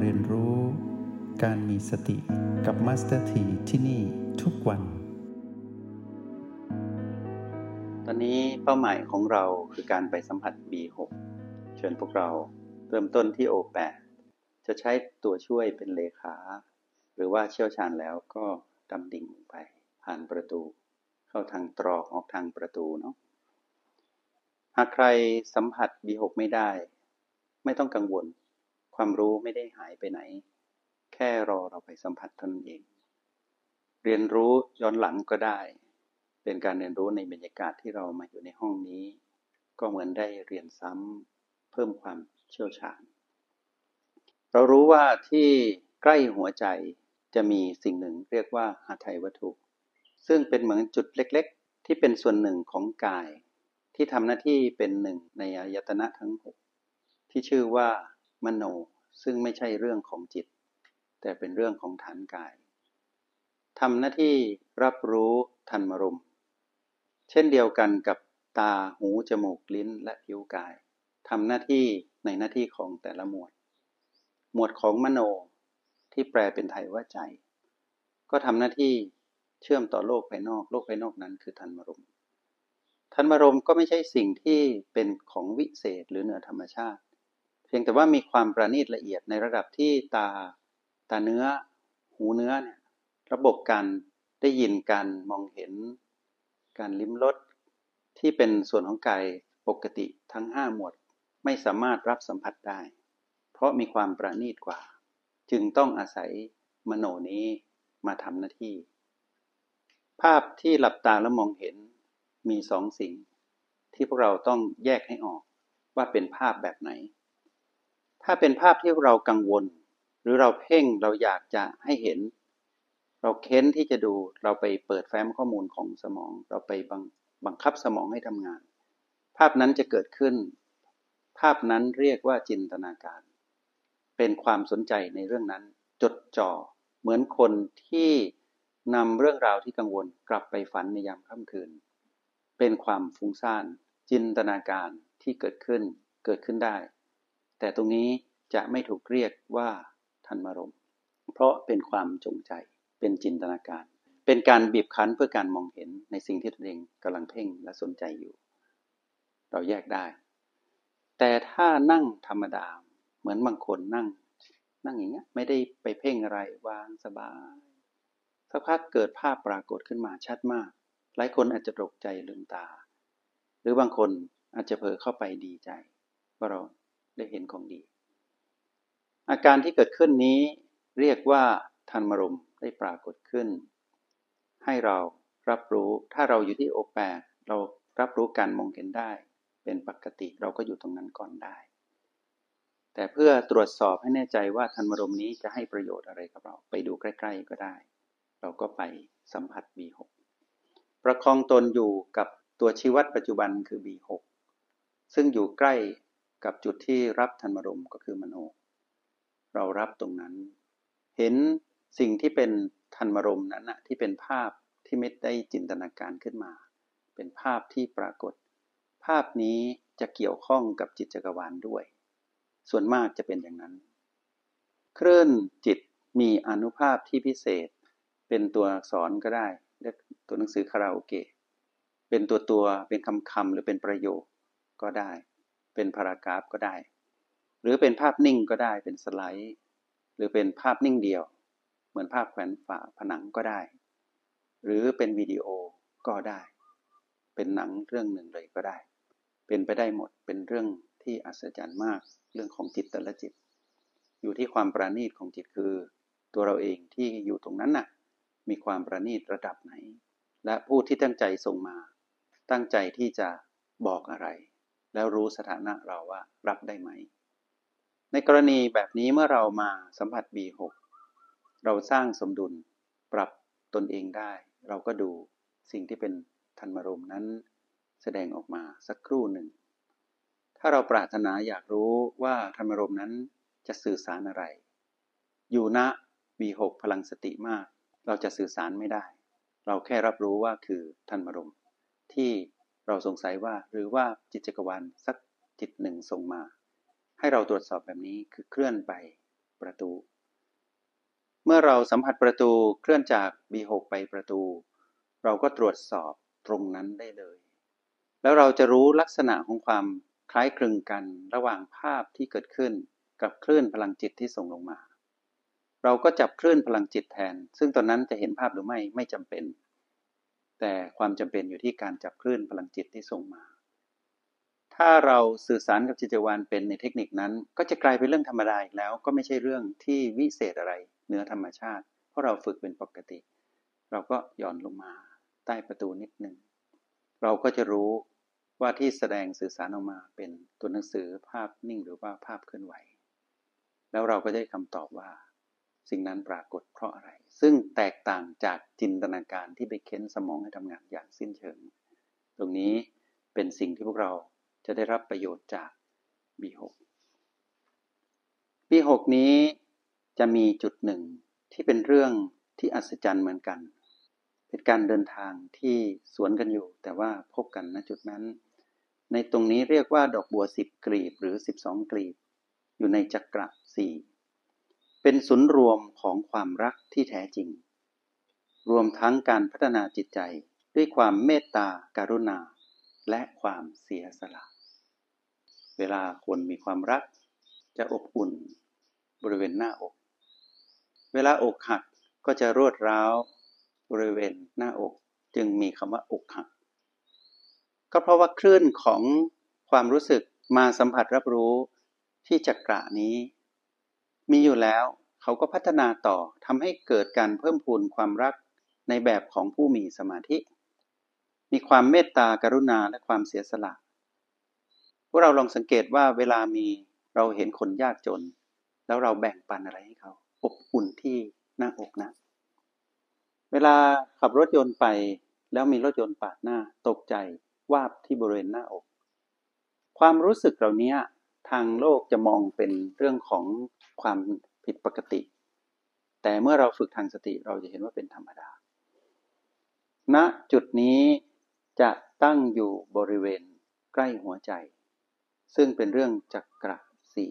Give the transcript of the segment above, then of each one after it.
เรียนรู้การมีสติกับมาสเตอร์ทีที่นี่ทุกวันตอนนี้เป้าหมายของเราคือการไปสัมผัส B6 เชิญพวกเราเริ่มต้นที่ O8 จะใช้ตัวช่วยเป็นเลขาหรือว่าเชี่ยวชาญแล้วก็ดำดิ่งไปผ่านประตูเข้าทางตรอกออกทางประตูเนาะหากใครสัมผัส B6 ไม่ได้ไม่ต้องกังวลความรู้ไม่ได้หายไปไหนแค่รอเราไปสัมผัสเท่านั้นเองเรียนรู้ย้อนหลังก็ได้เป็นการเรียนรู้ในบรรยากาศที่เรามาอยู่ในห้องนี้ก็เหมือนได้เรียนซ้ำเพิ่มความเชี่ยวชาญเรารู้ว่าที่ใกล้หัวใจจะมีสิ่งหนึ่งเรียกว่าหทัยวัตถุซึ่งเป็นเหมือนจุดเล็กๆที่เป็นส่วนหนึ่งของกายที่ทำหน้าที่เป็นหนึ่งในอายตนะทั้ง6ที่ชื่อว่ามโนซึ่งไม่ใช่เรื่องของจิตแต่เป็นเรื่องของฐานกายทำหน้าที่รับรู้ธรรมารมณ์เช่นเดียวกันกับตาหูจมูกลิ้นและผิวกายทำหน้าที่ในหน้าที่ของแต่ละหมวดของมโนที่แปลเป็นไทยว่าใจก็ทำหน้าที่เชื่อมต่อโลกภายนอกโลกภายนอกนั้นคือธรรมารมณ์ธรรมารมณ์ก็ไม่ใช่สิ่งที่เป็นของวิเศษหรือเหนือธรรมชาติเพียงแต่ว่ามีความประณีตละเอียดในระดับที่ตาเนื้อหูเนื้อเนี่ยระบบการได้ยินการมองเห็นการลิ้มรสที่เป็นส่วนของกายปกติทั้ง5หมวดไม่สามารถรับสัมผัสได้เพราะมีความประณีตกว่าจึงต้องอาศัยมโนนี้มาทำหน้าที่ภาพที่หลับตาแล้วมองเห็นมี2สิ่งที่พวกเราต้องแยกให้ออกว่าเป็นภาพแบบไหนถ้าเป็นภาพที่เรากังวลหรือเราเพ่งเราอยากจะให้เห็นเราเค้นที่จะดูเราไปเปิดแฟ้มข้อมูลของสมองเราไปบังคับสมองให้ทำงานภาพนั้นจะเกิดขึ้นภาพนั้นเรียกว่าจินตนาการเป็นความสนใจในเรื่องนั้นจดจ่อเหมือนคนที่นำเรื่องราวที่กังวลกลับไปฝันในยามค่ำคืนเป็นความฟุ้งซ่านจินตนาการที่เกิดขึ้นได้แต่ตรงนี้จะไม่ถูกเรียกว่าธรรมารมณ์เพราะเป็นความจงใจเป็นจินตนาการเป็นการบีบคั้นเพื่อการมองเห็นในสิ่งที่ตนเองกำลังเพ่งและสนใจอยู่เราแยกได้แต่ถ้านั่งธรรมดาเหมือนบางคนนั่งอย่างเงี้ยไม่ได้ไปเพ่งอะไรวางสบายสักพักเกิดภาพปรากฏขึ้นมาชัดมากหลายคนอาจจะตกใจลืมตาหรือบางคนอาจจะเผลอเข้าไปดีใจว่าเราได้เห็นของดีอาการที่เกิดขึ้นนี้เรียกว่าธรรมารมณ์ได้ปรากฏขึ้นให้เรารับรู้ถ้าเราอยู่ที่O8เรารับรู้การมองเห็นได้เป็นปกติเราก็อยู่ตรงนั้นก่อนได้แต่เพื่อตรวจสอบให้แน่ใจว่าธรรมารมณ์นี้จะให้ประโยชน์อะไรกับเราไปดูใกล้ๆก็ได้เราก็ไปสัมผัส B6 ประคองตนอยู่กับตัวชี้วัดปัจจุบันคือ B6 ซึ่งอยู่ใกล้กับจุดที่รับธรรมารมณ์ก็คือมโนเรารับตรงนั้นเห็นสิ่งที่เป็นธรรมารมณ์นั้นที่เป็นภาพที่ไม่ได้จินตนาการขึ้นมาเป็นภาพที่ปรากฏภาพนี้จะเกี่ยวข้องกับจิตจักรวาลด้วยส่วนมากจะเป็นอย่างนั้นคลื่นจิตมีอานุภาพที่พิเศษเป็นตัวอักษรก็ได้เรียกตัวหนังสือคาราโอเกะเป็นตัวเป็นคำหรือเป็นประโยคก็ได้เป็นพารากราฟก็ได้หรือเป็นภาพนิ่งก็ได้เป็นสไลด์หรือเป็นภาพนิ่งเดียวเหมือนภาพแขวนฝาผนังก็ได้หรือเป็นวิดีโอก็ได้เป็นหนังเรื่องหนึ่งเลยก็ได้เป็นไปได้หมดเป็นเรื่องที่อัศจรรย์มากเรื่องของจิตแต่ละจิตอยู่ที่ความประณีตของจิตคือตัวเราเองที่อยู่ตรงนั้นน่ะมีความประณีตระดับไหนและผู้ที่ตั้งใจส่งมาตั้งใจที่จะบอกอะไรแล้วรู้สถานะเราว่ารับได้ไหมในกรณีแบบนี้เมื่อเรามาสัมผัส B6 เราสร้างสมดุลปรับตนเองได้เราก็ดูสิ่งที่เป็นธรรมารมณ์นั้นแสดงออกมาสักครู่หนึ่งถ้าเราปรารถนาอยากรู้ว่าธรรมารมณ์นั้นจะสื่อสารอะไรอยู่ณ B6 พลังสติมากเราจะสื่อสารไม่ได้เราแค่รับรู้ว่าคือธรรมารมณ์ที่เราสงสัยว่าหรือว่าจิตจักรวาลสักจิตหนึ่งส่งมาให้เราตรวจสอบแบบนี้คือเคลื่อนไปประตูเมื่อเราสัมผัสประตูเคลื่อนจาก B6 ไปประตูเราก็ตรวจสอบตรงนั้นได้เลยแล้วเราจะรู้ลักษณะของความคล้ายคลึงกันระหว่างภาพที่เกิดขึ้นกับคลื่นพลังจิตที่ส่งลงมาเราก็จับคลื่นพลังจิตแทนซึ่งตอนนั้นจะเห็นภาพหรือไม่จำเป็นแต่ความจำเป็นอยู่ที่การจับคลื่นพลังจิตที่ส่งมาถ้าเราสื่อสารกับจิตวิญญาณเป็นในเทคนิคนั้นก็จะกลายเป็นเรื่องธรรมดาอีกแล้วก็ไม่ใช่เรื่องที่วิเศษอะไรเหนือธรรมชาติเพราะเราฝึกเป็นปกติเราก็หย่อนลงมาใต้ประตูนิดนึงเราก็จะรู้ว่าที่แสดงสื่อสารออกมาเป็นตัวหนังสือภาพนิ่งหรือว่าภาพเคลื่อนไหวแล้วเราก็ได้คำตอบว่าสิ่งนั้นปรากฏเพราะอะไรซึ่งแตกต่างจากจินตนาการที่ไปเค้นสมองให้ทำงานอย่างสิ้นเชิงตรงนี้เป็นสิ่งที่พวกเราจะได้รับประโยชน์จาก B6 B6 นี้จะมีจุดหนึ่งที่เป็นเรื่องที่อัศจรรย์เหมือนกันเป็นการเดินทางที่สวนกันอยู่แต่ว่าพบกันณจุดนั้นในตรงนี้เรียกว่าดอกบัว10กลีบหรือ12กลีบอยู่ในจักระ4เป็นศูนย์รวมของความรักที่แท้จริงรวมทั้งการพัฒนาจิตใจด้วยความเมตตากรุณาและความเสียสละเวลาคนมีความรักจะอบอุ่นบริเวณหน้าอกเวลาอกหักก็จะรวดร้าวบริเวณหน้าอกจึงมีคำว่าอกหักก็เพราะว่าคลื่นของความรู้สึกมาสัมผัสรับรู้ที่จักระนี้มีอยู่แล้วเขาก็พัฒนาต่อทำให้เกิดการเพิ่มพูนความรักในแบบของผู้มีสมาธิมีความเมตตากรุณาและความเสียสละพวกเราลองสังเกตว่าเวลาเราเห็นคนยากจนแล้วเราแบ่งปันอะไรให้เขาอบอุ่นที่หน้าอกนะเวลาขับรถยนต์ไปแล้วมีรถยนต์ปาดหน้าตกใจวาบที่บริเวณหน้าอกความรู้สึกเหล่านี้ทางโลกจะมองเป็นเรื่องของความผิดปกติแต่เมื่อเราฝึกทางสติเราจะเห็นว่าเป็นธรรมดาณจุดนี้จะตั้งอยู่บริเวณใกล้หัวใจซึ่งเป็นเรื่องจักระ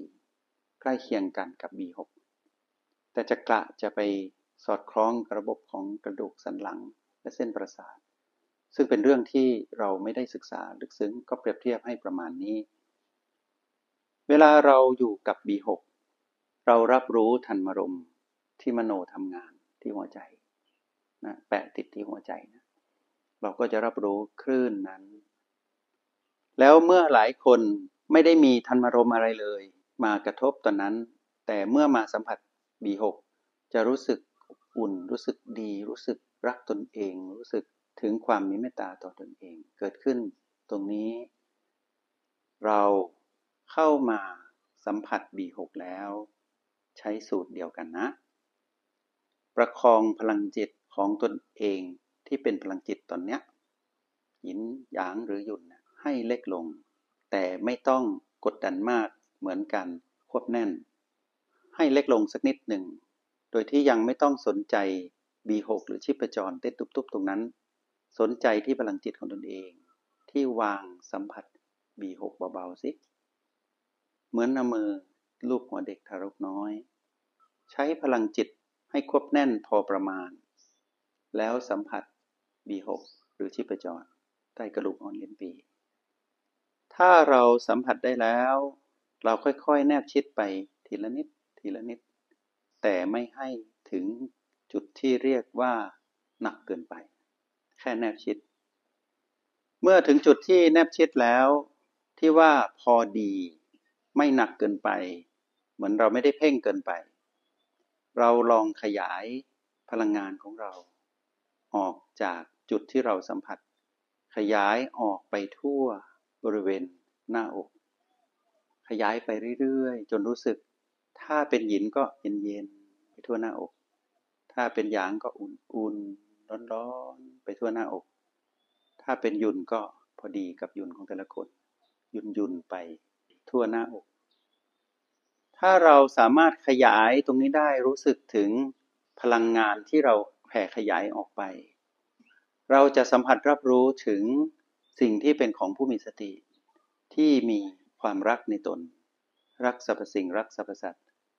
4ใกล้เคียงกันกับ B6 แต่จักระจะไปสอดคล้องกับระบบของกระดูกสันหลังและเส้นประสาทซึ่งเป็นเรื่องที่เราไม่ได้ศึกษาลึกซึ้งก็เปรียบเทียบให้ประมาณนี้เวลาเราอยู่กับ B6 เรารับรู้ธรรมารมณ์ที่มโนทำงานที่หัวใจนะแปะติดที่หัวใจนะเราก็จะรับรู้คลื่นนั้นแล้วเมื่อหลายคนไม่ได้มีธรรมารมณ์อะไรเลยมากระทบตอนนั้นแต่เมื่อมาสัมผัส B6 จะรู้สึกอุ่นรู้สึกดีรู้สึกรักตนเองรู้สึกถึงความมีเมตตาต่อตนเองเกิดขึ้นตรงนี้เราเข้ามาสัมผัส B6 แล้วใช้สูตรเดียวกันนะประคองพลังจิตของตนเองที่เป็นพลังจิตตอนเนี้ยหยินหยางหรือหยุ่นให้เล็กลงแต่ไม่ต้องกดดันมากเหมือนกันควบแน่นให้เล็กลงสักนิดหนึ่งโดยที่ยังไม่ต้องสนใจ B6 หรือชีพจรเต้นตุบๆตรงนั้นสนใจที่พลังจิตของตนเองที่วางสัมผัส B6 เบาๆสิเหมือนเอามือลูบหัวเด็กทารกน้อยใช้พลังจิตให้ควบแน่นพอประมาณแล้วสัมผัส B6 หรือชีพจรใต้กระดูกอ่อนลิ้นปี่ถ้าเราสัมผัสได้แล้วเราค่อยๆแนบชิดไปทีละนิดทีละนิดแต่ไม่ให้ถึงจุดที่เรียกว่าหนักเกินไปแค่แนบชิดเมื่อถึงจุดที่แนบชิดแล้วที่ว่าพอดีไม่หนักเกินไปเหมือนเราไม่ได้เพ่งเกินไปเราลองขยายพลังงานของเราออกจากจุดที่เราสัมผัสขยายออกไปทั่วบริเวณหน้าอกขยายไปเรื่อยๆจนรู้สึกถ้าเป็นหยินก็เย็นๆไปทั่วหน้าอกถ้าเป็นหยางก็อุ่นๆร้อนๆไปทั่วหน้าอกถ้าเป็นหยุ่นก็พอดีกับหยุ่นของแต่ละคนหยุ่นๆไปทั่วหน้าอกถ้าเราสามารถขยายตรงนี้ได้รู้สึกถึงพลังงานที่เราแผ่ขยายออกไปเราจะสัมผัสรับรู้ถึงสิ่งที่เป็นของผู้มีสติที่มีความรักในตนรักสรรพสิ่งรักสรรพสัตว์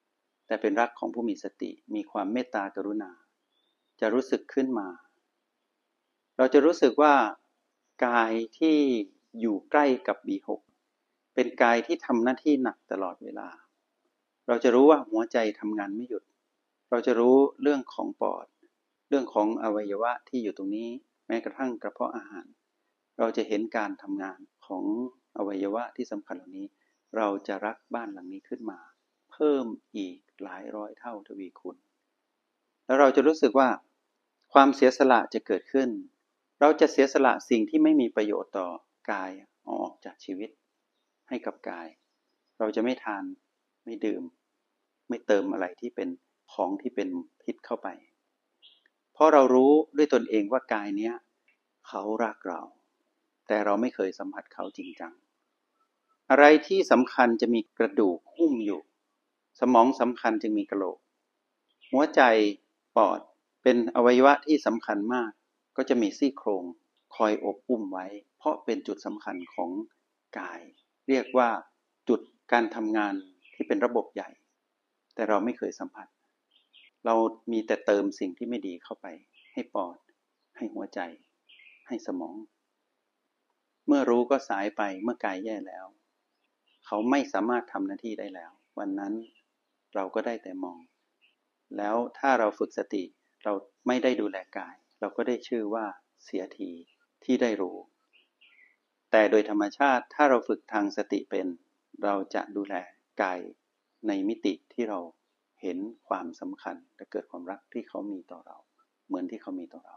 แต่เป็นรักของผู้มีสติมีความเมตตากรุณาจะรู้สึกขึ้นมาเราจะรู้สึกว่ากายที่อยู่ใกล้กับ B6 เป็นกายที่ทำหน้าที่หนักตลอดเวลาเราจะรู้ว่าหัวใจทำงานไม่หยุดเราจะรู้เรื่องของปอดเรื่องของอวัยวะที่อยู่ตรงนี้แม้กระทั่งกระเพาะอาหารเราจะเห็นการทำงานของอวัยวะที่สำคัญเหล่านี้เราจะรักบ้านหลังนี้ขึ้นมาเพิ่มอีกหลายร้อยเท่าทวีคูณแล้วเราจะรู้สึกว่าความเสียสละจะเกิดขึ้นเราจะเสียสละสิ่งที่ไม่มีประโยชน์ต่อกายออกจากชีวิตให้กับกายเราจะไม่ทานไม่ดื่มไม่เติมอะไรที่เป็นของที่เป็นพิษเข้าไปเพราะเรารู้ด้วยตนเองว่ากายเนี้ยเขารักเราแต่เราไม่เคยสัมผัสเขาจริงจังอะไรที่สำคัญจะมีกระดูกหุ้มอยู่สมองสำคัญจึงมีกะโหลกหัวใจปอดเป็นอวัยวะที่สำคัญมากก็จะมีซี่โครงคอยอบอุ้มไว้เพราะเป็นจุดสำคัญของกายเรียกว่าจุดการทำงานที่เป็นระบบใหญ่แต่เราไม่เคยสัมผัสเรามีแต่เติมสิ่งที่ไม่ดีเข้าไปให้ปอดให้หัวใจให้สมองเมื่อรู้ก็สายไปเมื่อกายแย่แล้วเขาไม่สามารถทำหน้าที่ได้แล้ววันนั้นเราก็ได้แต่มองแล้วถ้าเราฝึกสติเราไม่ได้ดูแลกายเราก็ได้ชื่อว่าเสียทีที่ได้รู้แต่โดยธรรมชาติถ้าเราฝึกทางสติเป็นเราจะดูแลกายในมิติที่เราเห็นความสำคัญและเกิดความรักที่เขามีต่อเราเหมือนที่เขามีต่อเรา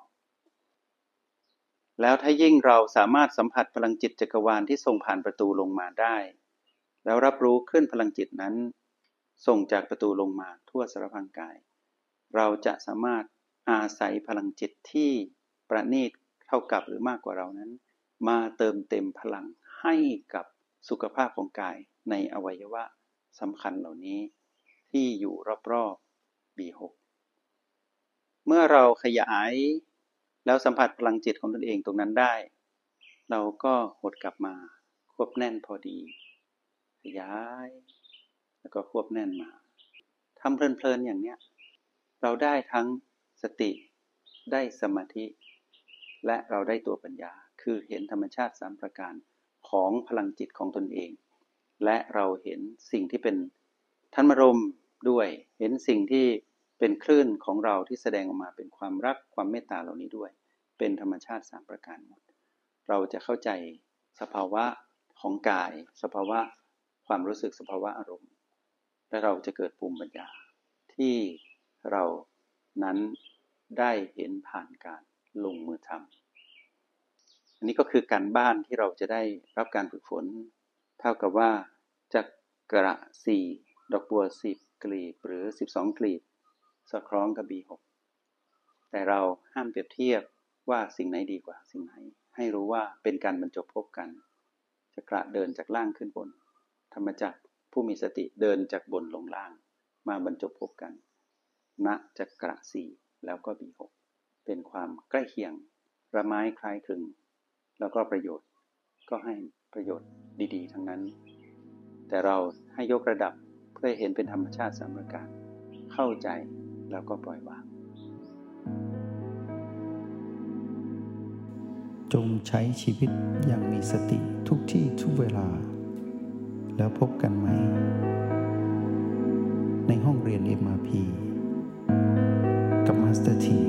แล้วถ้ายิ่งเราสามารถสัมผัสพลังจิตจักรวาลที่ส่งผ่านประตูลงมาได้แล้วรับรู้ขึ้นพลังจิตนั้นส่งจากประตูลงมาทั่วสารพางกายเราจะสามารถอาศัยพลังจิตที่ประณีตเท่ากับหรือมากกว่าเรานั้นมาเติมเต็มพลังให้กับสุขภาพของกายในอวัยวะสำคัญเหล่านี้ที่อยู่รอบๆ B6 เมื่อเราขยายแล้วสัมผัสพลังจิตของตนเองตรงนั้นได้เราก็หดกลับมาควบแน่นพอดีขยายแล้วก็ควบแน่นมาทำเพลินๆอย่างเนี้ยเราได้ทั้งสติได้สมาธิและเราได้ตัวปัญญาคือเห็นธรรมชาติ3ประการของพลังจิตของตนเองและเราเห็นสิ่งที่เป็นธรรมารมณ์ด้วยเห็นสิ่งที่เป็นคลื่นของเราที่แสดงออกมาเป็นความรักความเมตตาเหล่านี้ด้วยเป็นธรรมชาติ3ประการหมดเราจะเข้าใจสภาวะของกายสภาวะความรู้สึกสภาวะอารมณ์และเราจะเกิดภูมิปัญญาที่เรานั้นได้เห็นผ่านการลงมือทำอันนี้ก็คือการบ้านที่เราจะได้รับการฝึกฝนเท่ากับว่าจักระ4ดอกบัว10กลีบหรือ12กลีบสอดคล้องกับ B6 แต่เราห้ามเปรียบเทียบว่าสิ่งไหนดีกว่าสิ่งไหนให้รู้ว่าเป็นการบรรจบพบกันจักระเดินจากล่างขึ้นบนธรรมจักรผู้มีสติเดินจากบนลงล่างมาบรรจบพบกันณจักระ4แล้วก็ B6 เป็นความใกล้เคียงระไม้คล้ายคลึงแล้วก็ประโยชน์ก็ให้ประโยชน์ดีๆทั้งนั้นแต่เราให้ยกระดับเพื่อเห็นเป็นธรรมชาติ3ประการเข้าใจแล้วก็ปล่อยวางจงใช้ชีวิตอย่างมีสติทุกที่ทุกเวลาแล้วพบกันไหมในห้องเรียน MRP กับมาสเตอร์ที